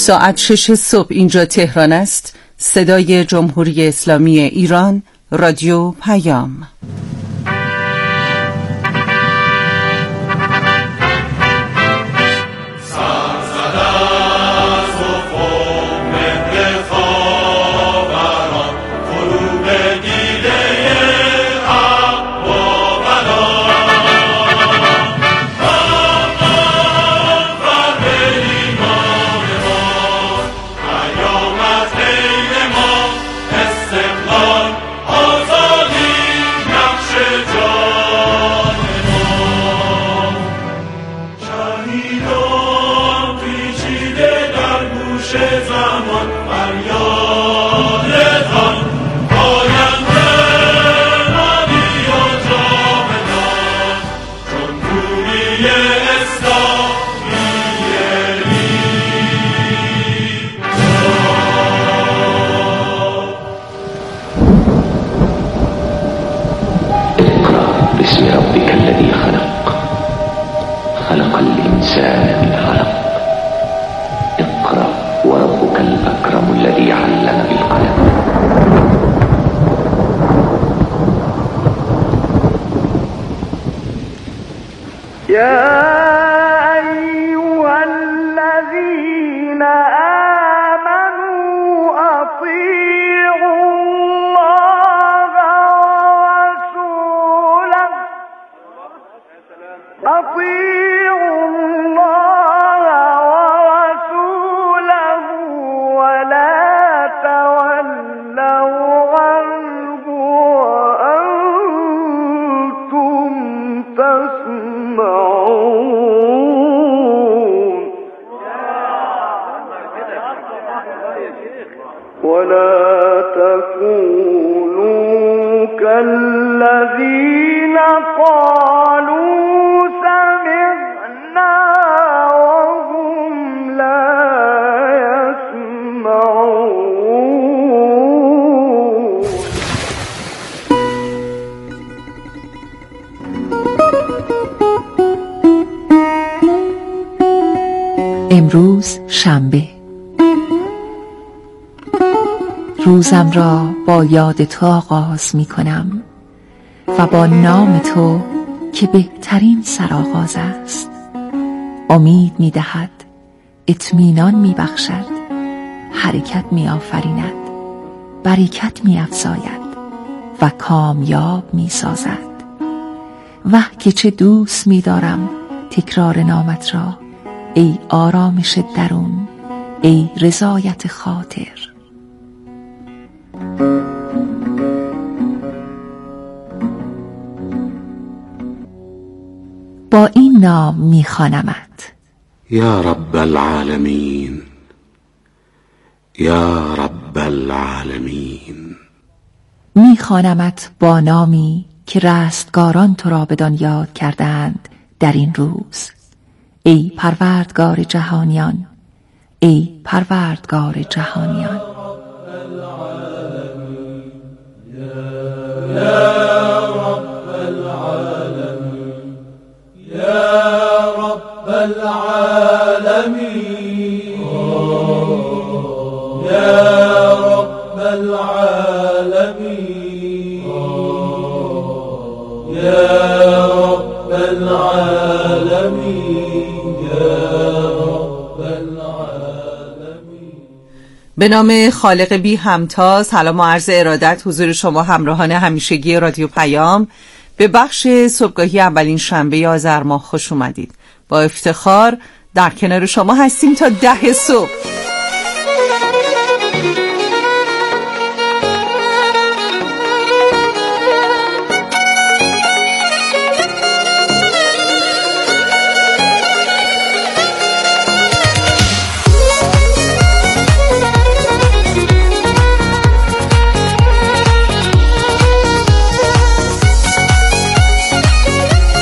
ساعت 6 صبح اینجا تهران است. صدای جمهوری اسلامی ایران، رادیو پیام. امروز شنبه. روزم را با یاد تو آغاز می کنم و با نام تو که بهترین سرآغاز است. امید می دهد، اطمینان می بخشد، حرکت می آفریند، برکت می افزاید و کامیاب می سازد. وه که چه دوست می دارم تکرار نامت را، ای آرامش درون، ای رضایت خاطر. با این نام می‌خوانمت: یا رب العالمین، یا رب العالمین. می‌خوانمت با نامی که رستگاران تو را بدان یاد کردند در این روز. ای پروردگار جهانیان، ای پروردگار جهانیان. به نام خالق بی همتا. سلام و عرض ارادت حضور شما همراهان همیشگی رادیو پیام. به بخش صبحگاهی اولین شنبه آذر ماه خوش اومدید. با افتخار در کنار شما هستیم تا 10 صبح.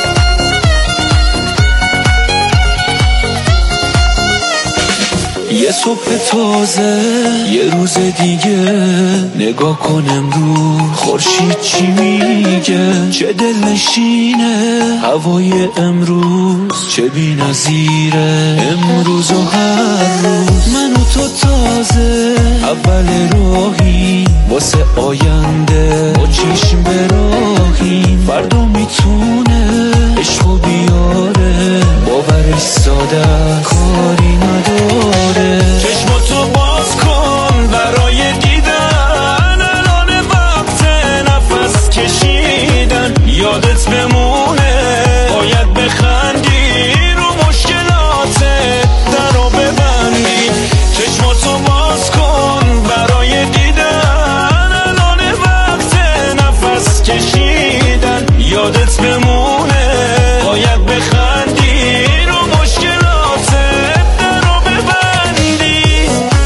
یه صبح تازه یه روز دیگه، نگاه کن امروز خورشید چی میگه، چه دلنشینه هوای امروز، چه بی‌نظیره امروز و هر روز. من و تو تازه اول راهی واسه آینده، با چشم به راهیم، فردا میتونه عشقو بیاره، باورش ساده کاری نداره. چشماتو باز کن برای دیدن، الان وقت نفس کشیدن، یادت بمونه باید بخندی، رو مشکلاتت درو ببندی. چشماتو باز کن برای دیدن، الان وقت نفس کشیدن، یادت بمونه باید بخندی، رو مشکلاتت درو ببندی.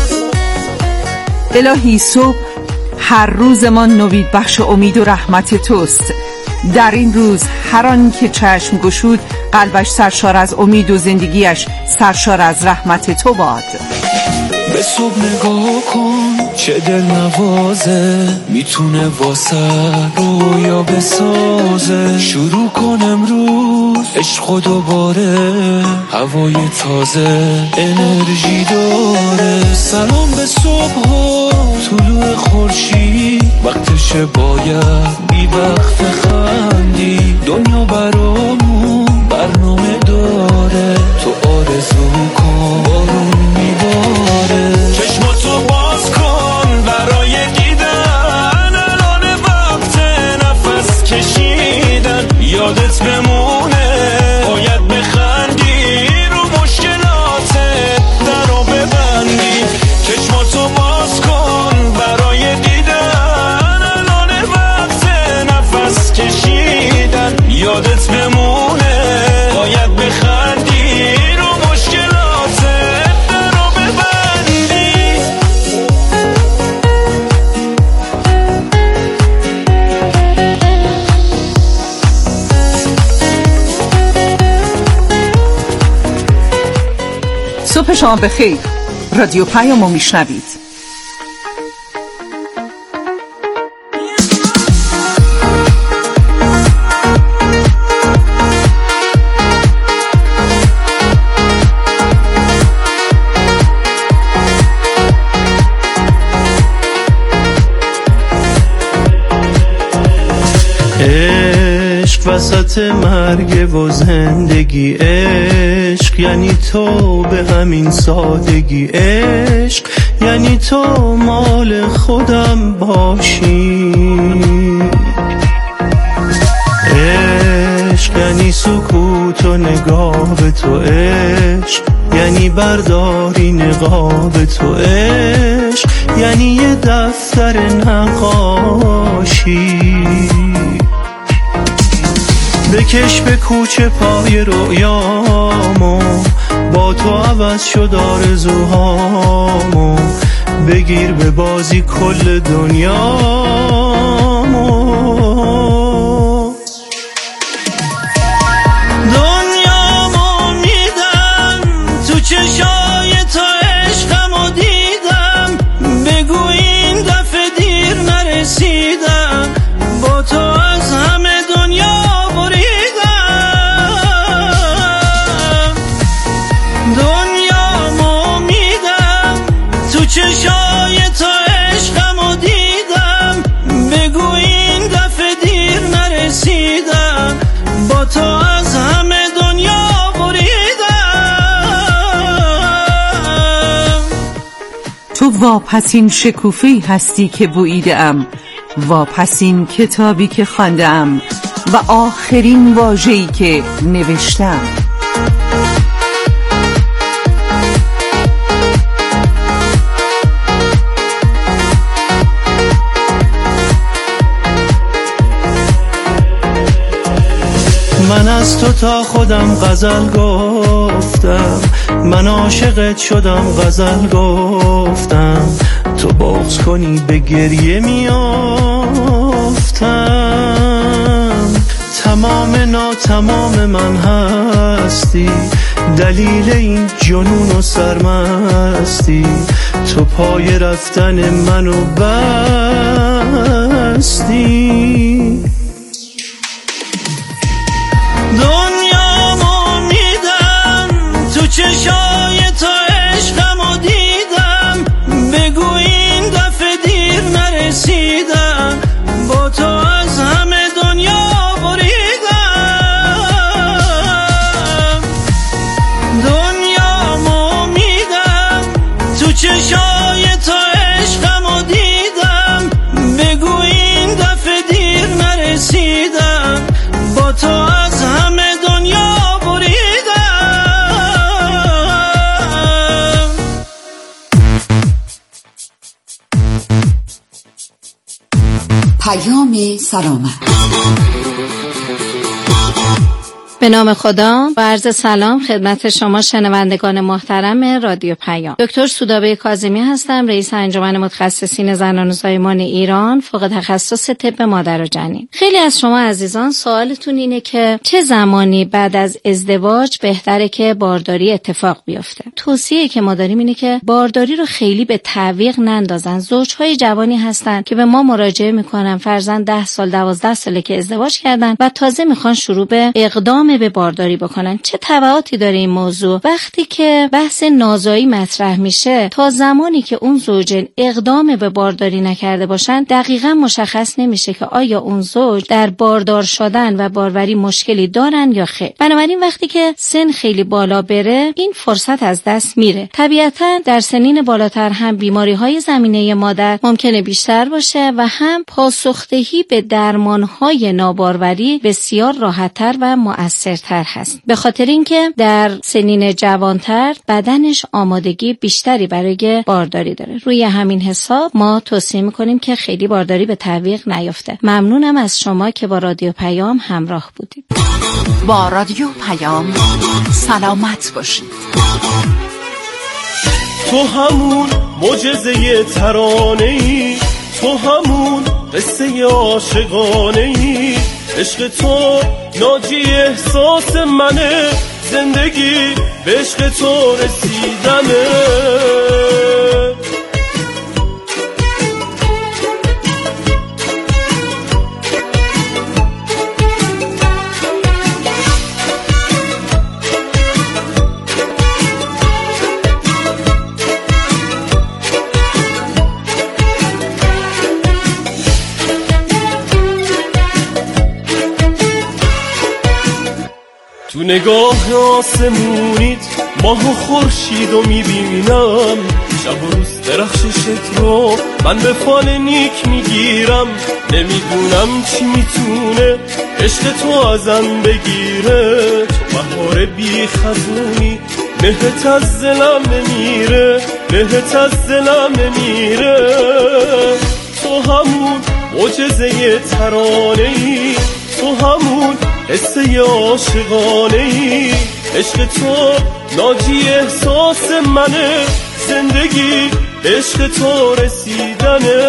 الهی صبح هر روز ما نوید بخش امید و رحمت توست. در این روز هر آن که چشم گشود قلبش سرشار از امید و زندگیش سرشار از رحمت تو باد. به صبح نگاه کن چه دل نوازه، میتونه واسه رویا بسازه. شروع کن امروز عشق و دوباره، هوای تازه انرژی داره. سلام به صبح ها طلوع خورشید، وقتشه باید بی وقت خندی. دنیا برامون برنامه داره، تو آرزو کن بارون میباره. چشماتو باز کن برای دیدن، الان وقت نفس کشیدن، یادت بمونه باید بخندی، رو مشکلاتت درو ببندی. چشماتو باز کن برای دیدن، الان وقت نفس کشیدن، یادت بمونه باید بخندی، رو مشکلاتت درو ببندی. صبح شما بخیر. رادیو پیامو میشنوید. عشق وسط مرگ و زندگی، عشق یعنی تو به همین سادگی، عشق یعنی تو مال خودم باشی، عشق یعنی سکوت و نگاه به تو، عشق یعنی برداری نقاب تو، عشق یعنی یه دفتر نقاشی. بکش به کوچه پای رویامو، با تو عوض شد آرزوهامو، بگیر به بازی کل دنیامو. دنیامو میدم تو چشای تو، عشقمو دیدم، بگو این دفعه دیر نرسیدم، با تو از همه دنیا چشای تو، عشقمو دیدم، بگو این دفعه دیر نرسیدم، با تو از همه دنیا بریدم. تو واپسین شکوفه‌ای هستی که بوییده‌ام، واپسین کتابی که خوانده‌ام و آخرین واژه‌ای که نوشتم. من از تو تا خودم غزل گفتم، من عاشقت شدم غزل گفتم، تو بغض کنی به گریه میافتم. تمام ناتمام من هستی، دلیل این جنون و سرمستی، تو پای رفتن منو بستی. دنیامو میدم تو چشای تو، عشقمو دیدم، بگو این دفعه دیر نرسیدم، با تو از همه دنیا بریدم. دنیامو میدم تو چشای تو، عشقمو دیدم، بگو این دفعه دیر نرسیدم، با تو از همه دنیا بریدم. پیام سلامت. به نام خدا و عرض سلام خدمت شما شنوندگان محترم رادیو پیام. دکتر سودابه کاظمی هستم، رئیس انجمن متخصصین زنان و زایمان ایران، فوق تخصص طب مادر و جنین. خیلی از شما عزیزان سوالتون اینه که چه زمانی بعد از ازدواج بهتره که بارداری اتفاق بیفته؟ توصیه که ما داریم اینه که بارداری رو خیلی به تعویق نندازن. زوجهای جوانی هستن که به ما مراجعه میکنن، فرضاً 10 سال 12 ساله که ازدواج کردن و تازه میخوان شروع به اقدام به بارداری بکنن. چه تبعاتی داره این موضوع؟ وقتی که بحث نازایی مطرح میشه، تا زمانی که اون زوجین اقدام به بارداری نکرده باشن، دقیقاً مشخص نمیشه که آیا اون زوج در باردار شدن و باروری مشکلی دارن یا خیر. بنابراین وقتی که سن خیلی بالا بره، این فرصت از دست میره. طبیعتاً در سنین بالاتر هم بیماری‌های زمینه مادر ممکنه بیشتر باشه و هم پاسخدهی به درمان‌های ناباروری بسیار راحت‌تر و مؤثرتر هست. به خاطر اینکه در سنین جوانتر بدنش آمادگی بیشتری برای بارداری داره. روی همین حساب ما توصیه میکنیم که خیلی بارداری به تعویق نیفته. ممنونم از شما که با رادیو پیام همراه بودید. با رادیو پیام سلامت باشید. تو همون معجزه ترانه‌ای، تو همون قصه عاشقانه‌ای، عشق تو ناجی احساس منه، زندگی به عشق تو رسیدنه. تو نگاه آسمونیت ماه و خورشیدو میبینم، شب و روز درخششت رو من به فال نیک میگیرم، نمیدونم چی میتونه عشق تو ازم بگیره، تو بهار بی خزونی مهت از دلم نمیره، مهت از دلم نمیره. تو همون معجزه ترانه‌ای، تو همون قصه عاشقانه‌ای، عشق تو ناجی احساس منه، زندگی عشق تو رسیدنه.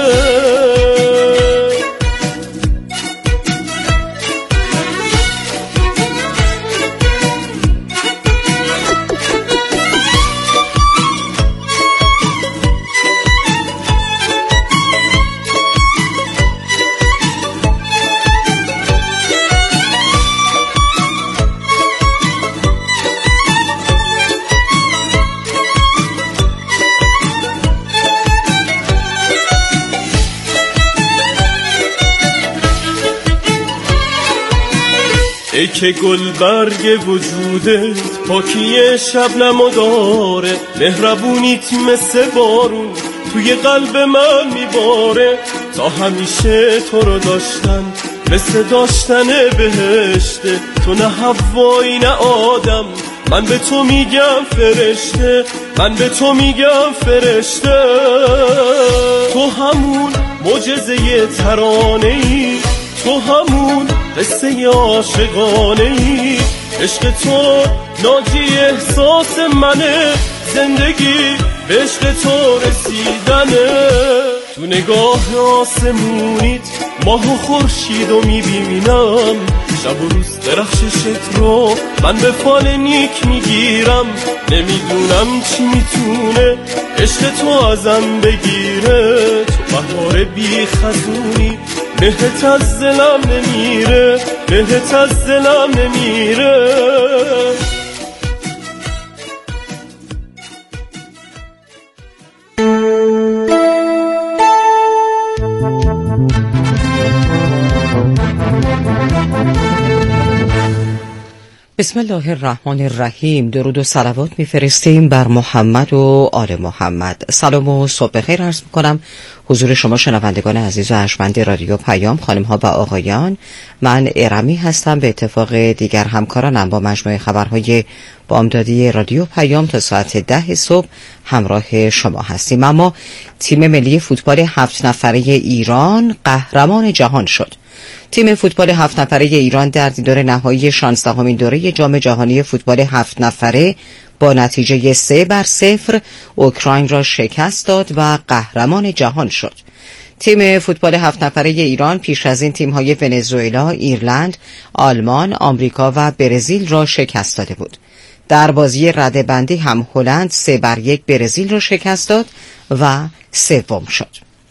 ای که گل برگ وجودت پاکی شبنمو داره، مهربونیت مثل بارون توی قلب من میباره، تا همیشه تو رو داشتن مثل داشتن بهشته، تو نه حوایی نه آدم، من به تو میگم فرشته، من به تو میگم فرشته. تو همون معجزه ترانه‌ای، تو همون قصه عاشقانه‌ای، عشق تو ناجی احساس منه، زندگی به عشق تو رسیدنه. تو نگاه آسمونیت ماه و خورشیدو میبینم، شب و روز درخششت رو من به فال نیک میگیرم، نمیدونم چی میتونه عشق تو ازم بگیره. تو بهار بی خزونی، بهت از دلم نمیره، بهت از دلم نمیره. بسم الله الرحمن الرحیم. درود و صلوات میفرستیم بر محمد و آل محمد. سلام و صبح بخیر عرض میکنم حضور شما شنوندگان عزیز و ارجمند رادیو پیام، خانم ها و آقایان. من ارمی هستم. به اتفاق دیگر همکارانم با مجموعه خبرهای بامدادی رادیو پیام تا ساعت 10 صبح همراه شما هستیم. اما تیم ملی فوتبال 7 نفره ایران قهرمان جهان شد. تیم فوتبال 7 نفره ایران در دیدار نهایی 16مین دوره جام جهانی فوتبال 7 نفره با نتیجه 3-0 اوکراین را شکست داد و قهرمان جهان شد. تیم فوتبال 7 نفره ایران پیش از این تیم‌های ونزوئلا، ایرلند، آلمان، آمریکا و برزیل را شکست داده بود. در بازی رده‌بندی هم هلند 3-1 برزیل را شکست داد و سوم شد.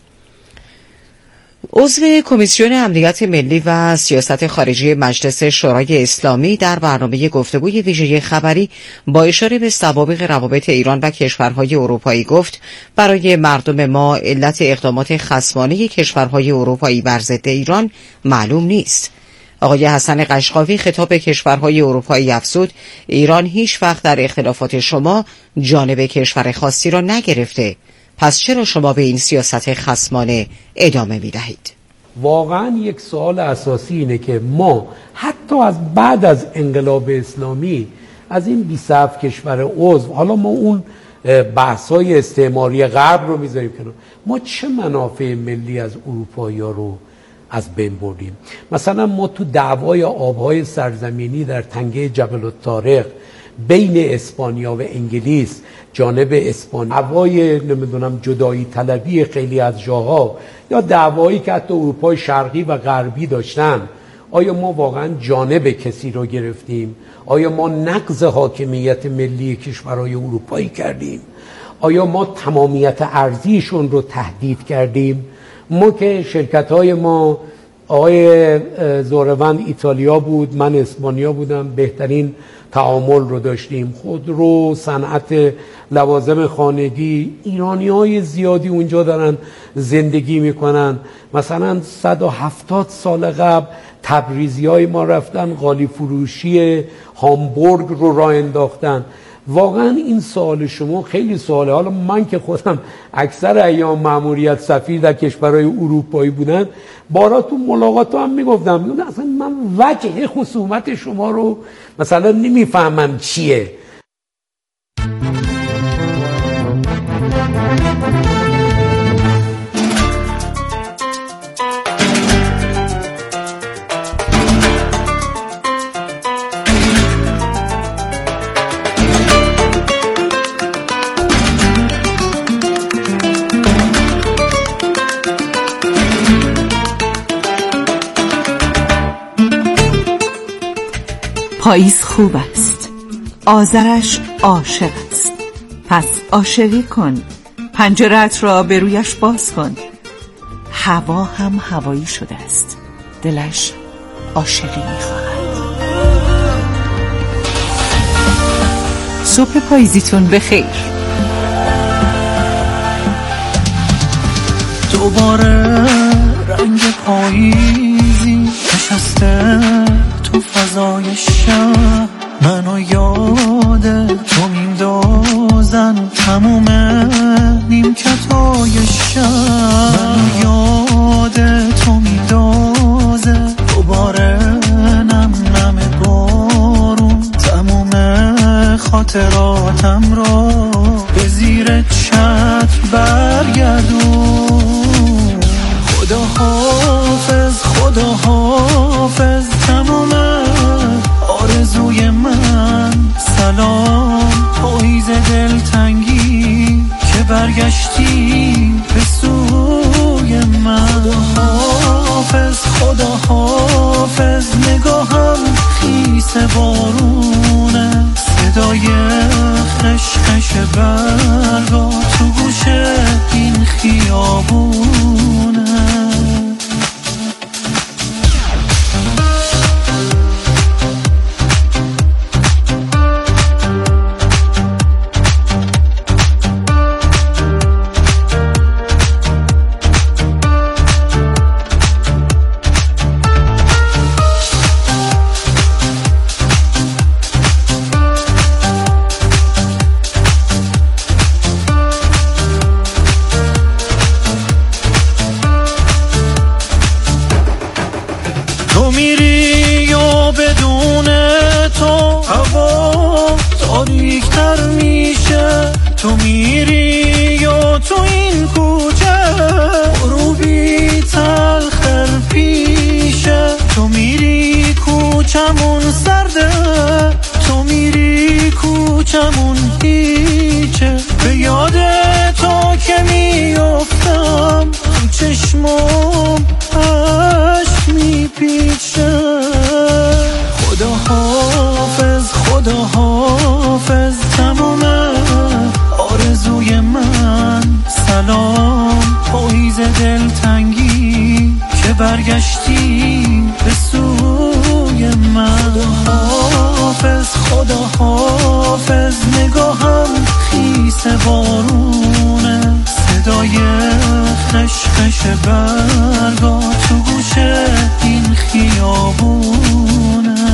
عضو کمیسیون امنیت ملی و سیاست خارجی مجلس شورای اسلامی در برنامه گفتگوی ویژه خبری با اشاره به سوابق روابط ایران و کشورهای اروپایی گفت برای مردم ما علت اقدامات خصمانه کشورهای اروپایی بر ضد ایران معلوم نیست. آقای حسن قشقاوی خطاب به کشورهای اروپایی افزود ایران هیچ وقت در اختلافات شما جانب کشور خاصی را نگرفته، پس چرا شما به این سیاست خصمانه ادامه می دهید؟ واقعا یک سوال اساسی اینه که ما حتی از بعد از انقلاب اسلامی از این 27 کشور عضو، حالا ما اون بحث‌های استعماری غرب رو میذاریم کنار، ما چه منافع ملی از اروپایی‌ها رو از بین بردیم؟ مثلا ما تو دعوای آبهای سرزمینی در تنگه جبل الطارق بین اسپانیا و انگلیس جانب اسپانیا، دعوای نمیدونم جدایی طلبی خیلی از جاها یا دعوایی که حتی اروپای شرقی و غربی داشتن، آیا ما واقعا جانب کسی رو گرفتیم؟ آیا ما نقض حاکمیت ملی کشورهای اروپایی کردیم؟ آیا ما تمامیت ارضیشون رو تهدید کردیم؟ ما که شرکت‌های ما، آقای زوروند ایتالیا بود، من اسپانیا بودم، بهترین تعامل رو داشتیم. خودرو، صنعت لوازم خانگی، ایرانی‌های زیادی اونجا دارن زندگی میکنن. مثلا 170 سال قبل تبریزی‌های ما رفتن قالی فروشی هامبورگ رو راه انداختن. واقعا این سوال شما خیلی سواله. حالا من که خودم اکثر ایام مأموریت سفیر در کشورهای اروپایی بودن، بارا تو ملاقات هم میگفتم اصلا من وجه خصومت شما رو مثلا نمیفهمم چیه. پاییز خوب است، آذرش عاشق است، پس عاشقی کن، پنجره‌ات را به رویش باز کن. هوا هم هوایی شده است، دلش عاشقی می‌خواهد. صبح پاییزیتون بخیر. دوباره رنگ پاییزی نشسته تو فضای شب، منو یاد تو میندازن تموم نیمکتای شب، منو یاد تو میندازه دوباره نم نم بارون، تموم خاطراتم رو به زیر چتر برگردون. خدا حافظ، خدا حافظ، تمام آرزوی من سلام، پاییز دلتنگی که برگشتی به سوی من. خدا حافظ، خدا حافظ، نگاهم صدای خشخش برگا تو گوش این خیابونه. تو میری یا تو این کوچه غروبی تلخر پیشه. تو میری کوچمون سرده، تو میری کوچمون هیچه. به یاد تو که میافتم تو چشمم عشق میپیچه. خدا حافظ خدا حافظ تمومه آرزوی من. سلام پاییز دلتنگی که برگشتی به سوی من. خدا حافظ نگاهم خیس بارونه. صدای خشخش برگا تو گوش این خیابونه.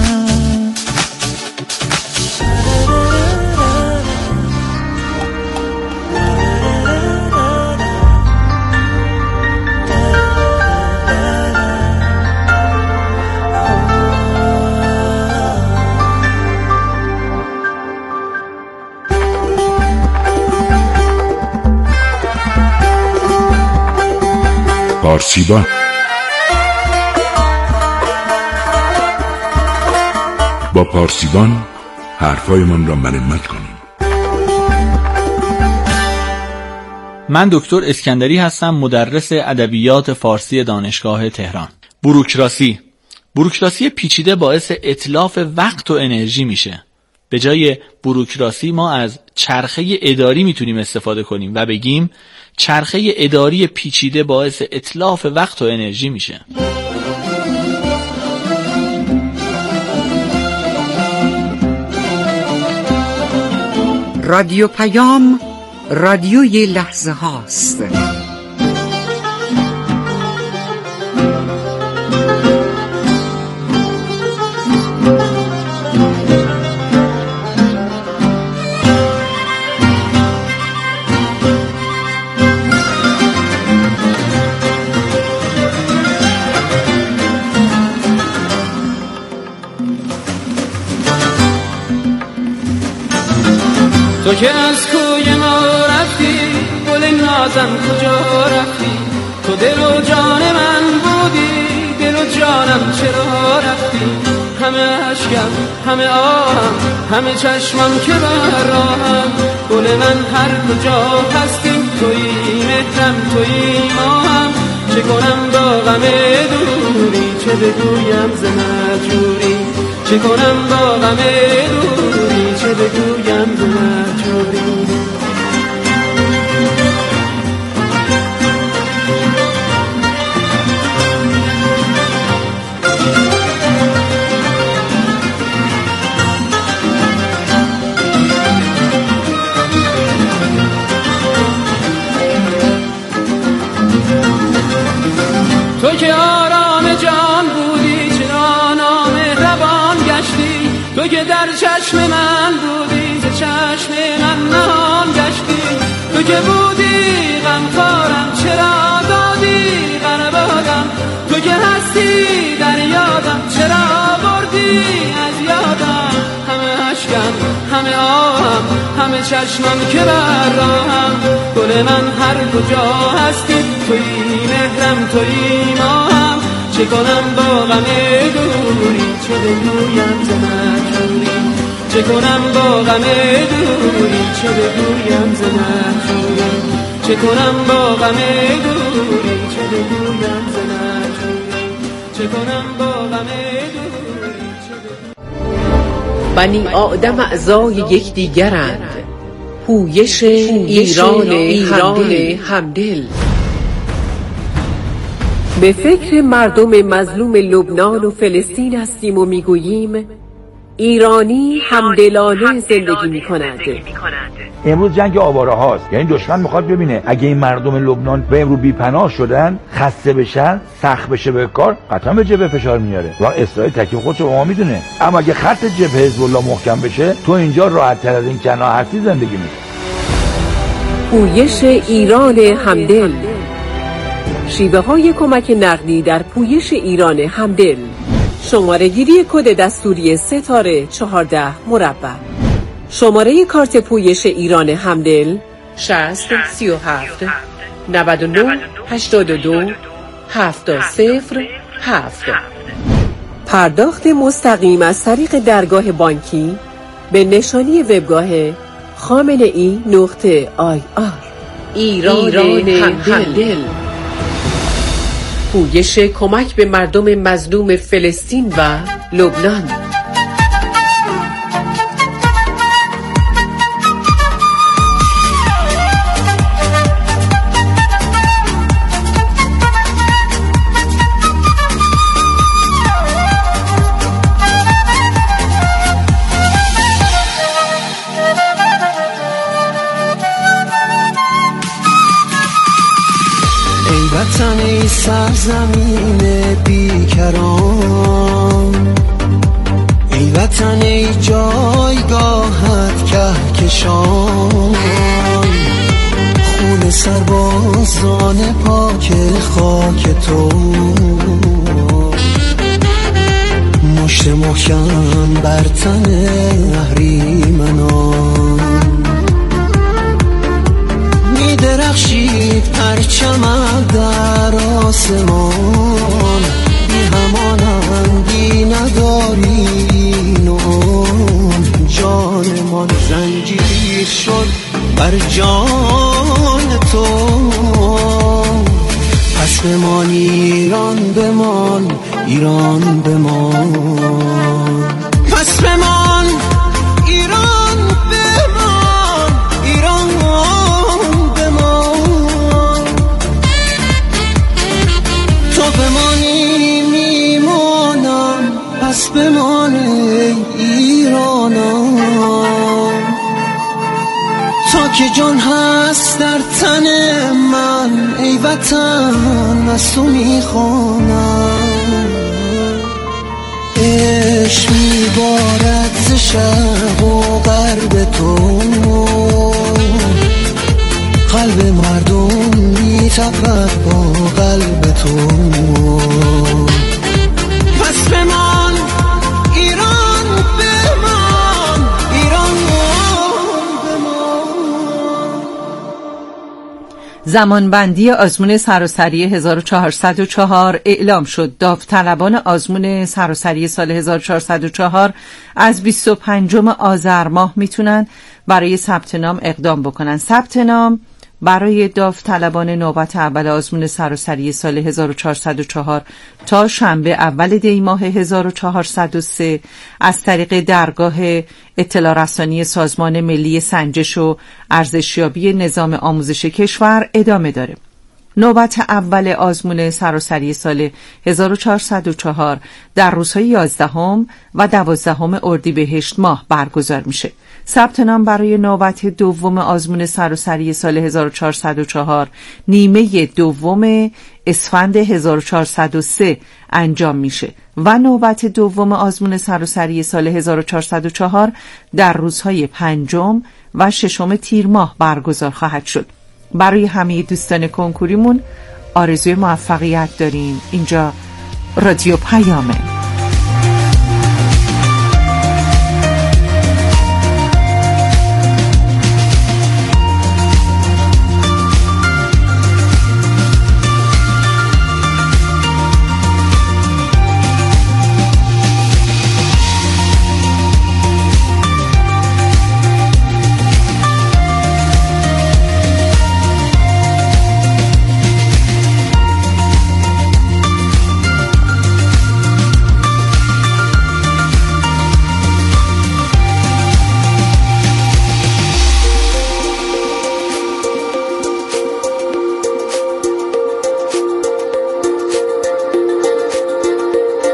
پارسیبان با پارسیبان حرفایمان را مرمت کنیم. من دکتر اسکندری هستم، مدرس ادبیات فارسی دانشگاه تهران. بوروکراسی پیچیده باعث اتلاف وقت و انرژی میشه. به جای بوروکراسی ما از چرخه اداری میتونیم استفاده کنیم و بگیم چرخه اداری پیچیده باعث اتلاف وقت و انرژی میشه. رادیو پیام، رادیوی لحظه هاست. تو که از کوی ما رفتی، گل نازم کجا رفتی؟ تو دل و جان من بودی، دل و جانم چرا رفتی؟ همه عشقم همه آهم همه چشمم که بر راهم. گل من هر کجا هستی تویی مهرم تویی ماهم. چه کنم با غم دوری چه بگویم ز مهجوری؟ چه کنم با غم دوری چه بگویم ز مهجوری؟ تو که آرام جان بودی چرا نامهربان گشتی؟ تو که در چشم من بودی ز چشم من نهان گشتی؟ تو که بودی غمخوارم چرا دادی غربادم؟ تو که هستی در یادم چرا بردی از یادم؟ همه عشقم همه آهم همه چشمم که بر راهم. گل من هر کجا هستی تویی مهرم تویی ماهم. چه کنم با غم دوری چه بگویم ز مهجوری؟ چه کنم با غم دوری چه بگویم ز مهجوری؟ چه کنم با غم دوری چه بگویم ز مهجوری؟ چه کنم با غم دوری چه بگویم بنی آدم اعضای یکدیگرند. پویش ایران همدل. به فکر مردم مظلوم لبنان و فلسطین هستیم و میگوییم ایرانی همدلانه زندگی می‌کند. امروز جنگ آواره هاست، یعنی دشمن میخواد ببینه اگه این مردم لبنان به امروز بی‌پناه شدن، خسته بشن، سخت بشه به کار، قطعا به جبهه فشار میاره و اسرائیل تکلیف خودش رو با ما میدونه. اما اگه خط جبهه حزب الله محکم بشه، تو اینجا راحت تر از این کنار هستی زندگی می‌کنی. پویش ایران همدل. شیوه های کمک نقدی در پویش ایران همدل. شماره گیری کد دستوری ستاره 14 مربع. شماره کارت پویش ایران همدل 60 37 99 82 707. پرداخت مستقیم از طریق درگاه بانکی به نشانی وبگاه خامنه‌ای.ir. ایران همدل. پویش کمک به مردم مظلوم فلسطین و لبنان. وطن ای سرزمین بیکران، ای وطن ای جایگاهت کهکشان، خون سربازان پاک خاک تو، مشت محکم بر تن اهریمنان، درخشید پرچمت در آسمان، بی همانندی ندارین و جانمان زنجیر شد بر جان تو. پس بمان ایران بمان، ایران بمان، پس بمان ایران بمان، ایران پس بمان ای ایرانم، تا که جان هست در تن من ای وطن از تو میخوانم. عشق میبارد ز شرق و غرب تو، قلب مردم میتپد با قلب تو. پس بمان ایران بمان، ایران بمان. زمانبندی آزمون سراسری 1404 اعلام شد. داوطلبان آزمون سراسری سال 1404 از 25 آذر ماه میتونن برای ثبت نام اقدام بکنن. ثبت نام برای داوطلبان نوبت اول آزمون سراسری سال 1404 تا شنبه اول دی ماه 1403 از طریق درگاه اطلاع رسانی سازمان ملی سنجش و ارزشیابی نظام آموزش کشور ادامه داره. نوبت اول آزمون سراسری سال 1404 در روزهای 11 و 12 اردیبهشت ماه برگزار میشه. ثبت نام برای نوبت دوم آزمون سراسری سال 1404 نیمه دوم اسفند 1403 انجام میشه و نوبت دوم آزمون سراسری سال 1404 در روزهای 5 و 6 تیر ماه برگزار خواهد شد. برای همه دوستان کنکوریمون آرزوی موفقیت داریم. اینجا رادیو پیامه.